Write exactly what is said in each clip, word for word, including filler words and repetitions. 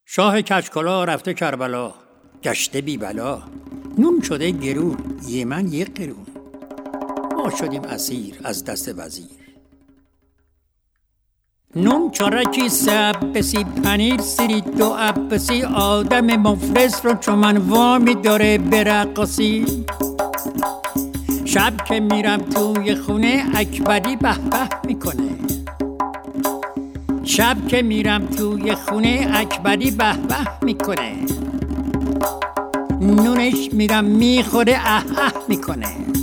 شاه کچکلا رفته کربلا، گشته بی بلا. نون شده گرون، یه من یک قرون. ما شدیم اسیر از دست وزیر. نون چارکی سه عبسی، پنیر سیری دو عبسی. آدم مفلس رو چون من وامی داره برقصی. شب که میرم توی خونه اکبری به به میکنه. شب که میرم توی خونه اکبری به به میکنه. نونش میرم میخوره اه اه میکنه.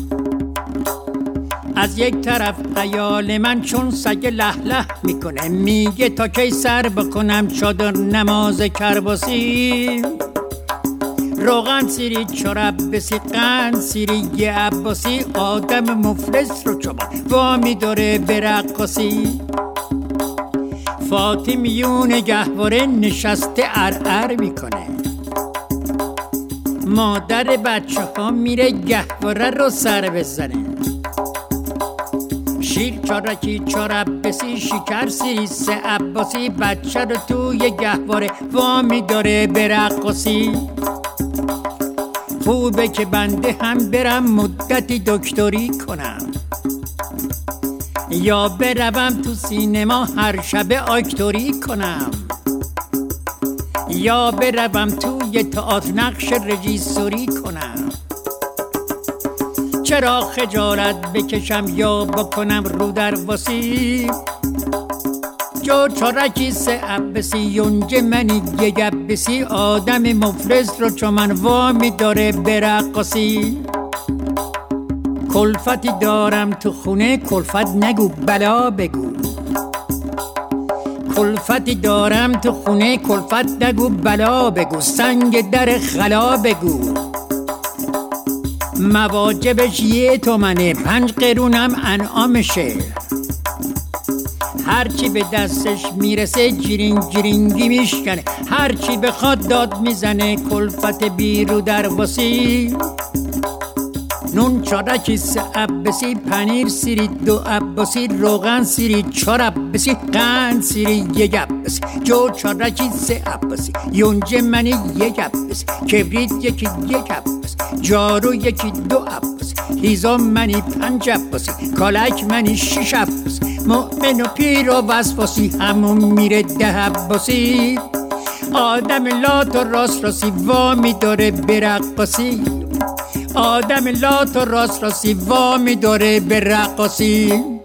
از یک طرف خیال من چون سگ له له میکنه. میگه تا کی سر بکنم چادر نماز کرباسی. روغن سیری چرب بسی قند سیری یه عباسی. آدم مفلس رو چوبان وامی داره برقصی. فاطمیون گهواره نشسته ارعر میکنه. مادر بچه ها میره گهواره رو سر بزنه. شیر چارکی چارب بسی شکر سیری سه عباسی. بچه رو توی گهواره وامی داره برقصی. خوبه که بنده هم برم مدتی دکتری کنم، یا بروم تو سینما هر شب اکتوری کنم، یا بروم توی تئاتر نقش رژیسوری کنم. چرا خجالت بکشم یا بکنم رو در واسی. جو چارکی سه عبسی یونجه منی یه گبسی. آدم مفلس رو چون من وامی داره برقصی. کلفتی دارم تو خونه کلفت نگو بلا بگو. کلفتی دارم تو خونه کلفت نگو بلا بگو. سنگ در خلا بگو. مواجبش یه تومنه پنج قرونم انعامشه. هرچی به دستش میرسه جیرینگ جیرینگی میشکنه. هرچی بخواد داد میزنه کلفت بیرو در واسی. نون چارکی سه عبسی، پنیر سیری دو عبسی. روغن سیری چار عبسی، قند سیری یک عبسی. جو چارکی سه عبسی یونجه منی یک عبسی. کبریت یکی یک عبسی. جارو یکی دو عبسی. هیزم منی پنج عبسی. کالک منی شش عبسی. مؤمن و پیر و وسواسی همون میره ده عبسی. آدم لات و راست راسی وامی داره برقصی. آدم لات و راست راسی وامی داره برقصی.